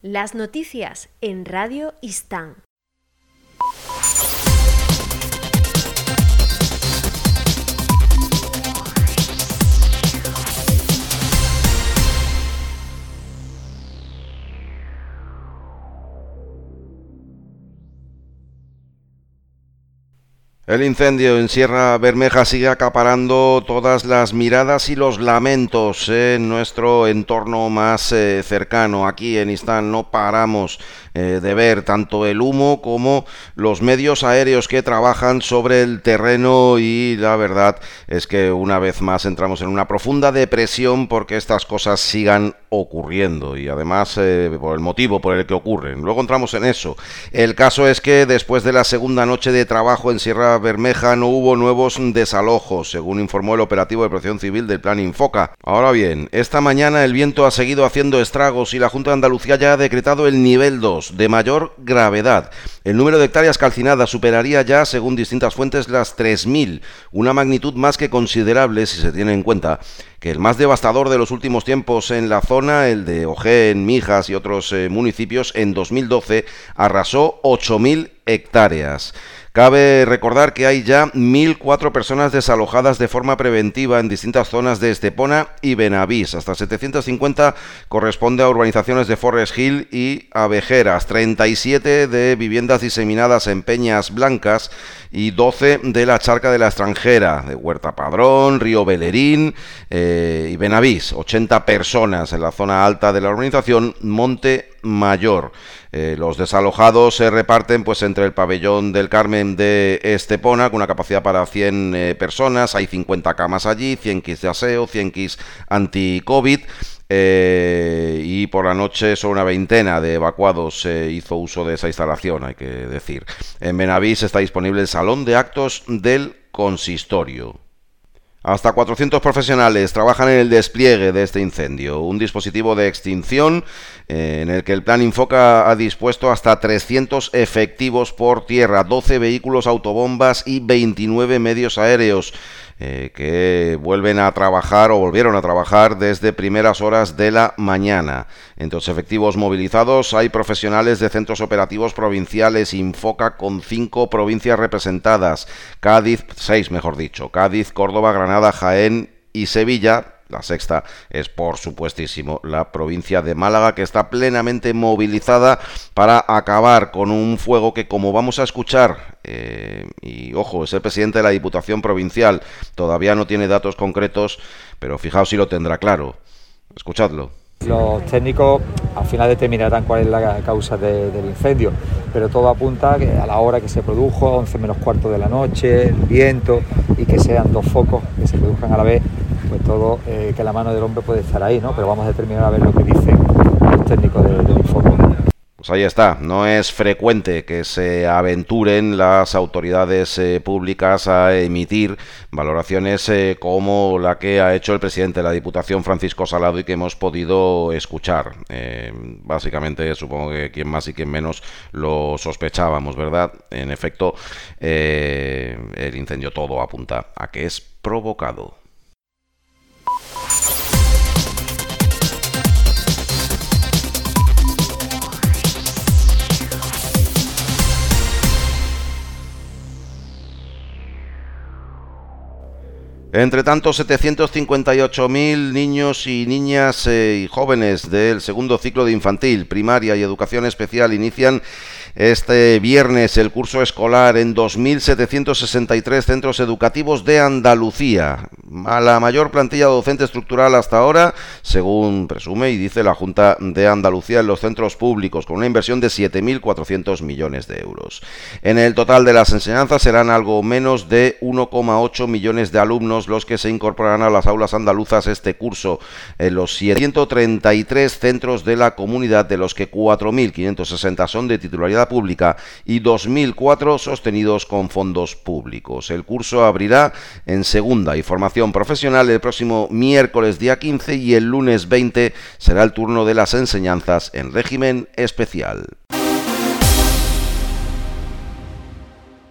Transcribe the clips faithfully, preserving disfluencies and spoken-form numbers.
Las noticias en Radio Istán. El incendio en Sierra Bermeja sigue acaparando todas las miradas y los lamentos en nuestro entorno más eh, cercano. Aquí en Istán no paramos eh, de ver tanto el humo como los medios aéreos que trabajan sobre el terreno, y la verdad es que una vez más entramos en una profunda depresión porque estas cosas sigan ocurriendo y además eh, por el motivo por el que ocurren. Luego entramos en eso. El caso es que después de la segunda noche de trabajo en Sierra Bermeja no hubo nuevos desalojos, según informó el operativo de protección civil del Plan Infoca. Ahora bien, esta mañana el viento ha seguido haciendo estragos y la Junta de Andalucía ya ha decretado el nivel dos, de mayor gravedad. El número de hectáreas calcinadas superaría ya, según distintas fuentes, las tres mil, una magnitud más que considerable si se tiene en cuenta que el más devastador de los últimos tiempos en la zona, el de Ojén, Mijas y otros eh, municipios, en dos mil doce arrasó ocho mil hectáreas. Cabe recordar que hay ya mil cuatro personas desalojadas de forma preventiva en distintas zonas de Estepona y Benavís. Hasta setecientos cincuenta corresponde a urbanizaciones de Forest Hill y Abejeras, treinta y siete de viviendas diseminadas en Peñas Blancas y doce de la Charca de la Extranjera, de Huerta Padrón, Río Belerín eh, y Benavís. ochenta personas en la zona alta de la urbanización Monte Mayor. Eh, los desalojados se reparten pues entre el pabellón del Carmen de Estepona, con una capacidad para cien eh, personas, hay cincuenta camas allí, cien kits de aseo, cien kits anti-COVID, eh, y por la noche solo una veintena de evacuados eh, hizo uso de esa instalación, hay que decir. En Benavís está disponible el salón de actos del consistorio. Hasta cuatrocientos profesionales trabajan en el despliegue de este incendio, un dispositivo de extinción eh, en el que el Plan Infoca ha dispuesto hasta trescientos efectivos por tierra, doce vehículos autobombas y veintinueve medios aéreos eh, que vuelven a trabajar o volvieron a trabajar desde primeras horas de la mañana. Entre los efectivos movilizados hay profesionales de centros operativos provinciales Infoca con cinco provincias representadas, Cádiz, seis mejor dicho, Cádiz, Córdoba, Granada, Jaén y Sevilla. La sexta es, por supuestísimo, la provincia de Málaga, que está plenamente movilizada para acabar con un fuego que, como vamos a escuchar, eh, y ojo, es el presidente de la Diputación Provincial, todavía no tiene datos concretos, pero fijaos si lo tendrá claro. Escuchadlo. Los técnicos al final determinarán cuál es la causa de, del incendio, pero todo apunta a que a la hora que se produjo, once menos cuarto de la noche, el viento, y que sean dos focos que se produzcan a la vez, pues todo, eh, que la mano del hombre puede estar ahí, ¿no? Pero vamos a determinar a ver lo que dicen los técnicos de, del Infoca. Pues ahí está, no es frecuente que se aventuren las autoridades eh, públicas a emitir valoraciones eh, como la que ha hecho el presidente de la Diputación, Francisco Salado, y que hemos podido escuchar. Eh, básicamente, supongo que quien más y quien menos lo sospechábamos, ¿verdad? En efecto, eh, el incendio todo apunta a que es provocado. Entre tanto, setecientos cincuenta y ocho mil niños y niñas eh, y jóvenes del segundo ciclo de infantil, primaria y educación especial inician este viernes el curso escolar en dos mil setecientos sesenta y tres centros educativos de Andalucía, a la mayor plantilla docente estructural hasta ahora, según presume y dice la Junta de Andalucía, en los centros públicos, con una inversión de siete mil cuatrocientos millones de euros. En el total de las enseñanzas serán algo menos de uno coma ocho millones de alumnos los que se incorporarán a las aulas andaluzas este curso, en los ciento treinta y tres centros de la comunidad, de los que cuatro mil quinientos sesenta son de titularidad pública y dos mil cuatro sostenidos con fondos públicos. El curso abrirá en segunda y formación profesional el próximo miércoles día quince, y el lunes veinte será el turno de las enseñanzas en régimen especial.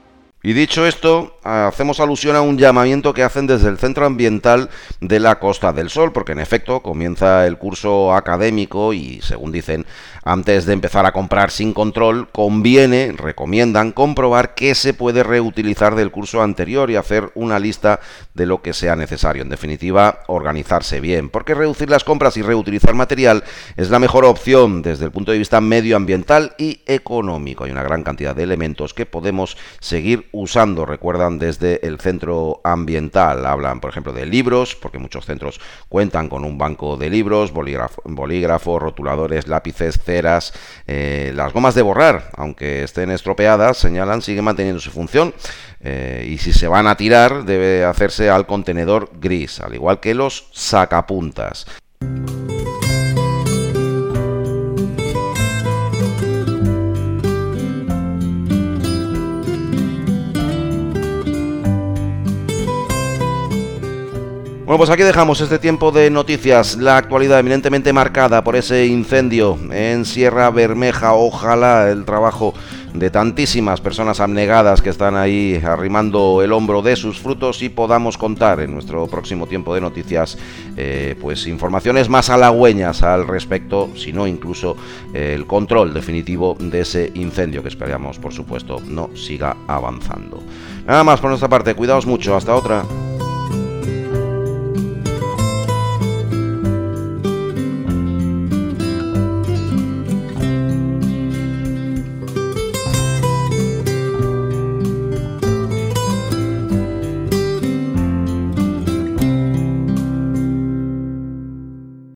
Y dicho esto, hacemos alusión a un llamamiento que hacen desde el Centro Ambiental de la Costa del Sol, porque en efecto comienza el curso académico y, según dicen, antes de empezar a comprar sin control, conviene, recomiendan, comprobar qué se puede reutilizar del curso anterior y hacer una lista de lo que sea necesario. En definitiva, organizarse bien, porque reducir las compras y reutilizar material es la mejor opción desde el punto de vista medioambiental y económico. Hay una gran cantidad de elementos que podemos seguir usando, recuerdan desde el centro ambiental. Hablan, por ejemplo, de libros, porque muchos centros cuentan con un banco de libros, bolígrafo, bolígrafos, rotuladores, lápices, ceras, eh, las gomas de borrar, aunque estén estropeadas, señalan, siguen manteniendo su función, eh, y si se van a tirar debe hacerse al contenedor gris, al igual que los sacapuntas. Bueno, pues aquí dejamos este tiempo de noticias, la actualidad eminentemente marcada por ese incendio en Sierra Bermeja. Ojalá el trabajo de tantísimas personas abnegadas que están ahí arrimando el hombro de sus frutos y podamos contar en nuestro próximo tiempo de noticias eh, pues informaciones más halagüeñas al respecto, si no incluso eh, el control definitivo de ese incendio que esperamos, por supuesto, no siga avanzando. Nada más por nuestra parte, cuidaos mucho, hasta otra.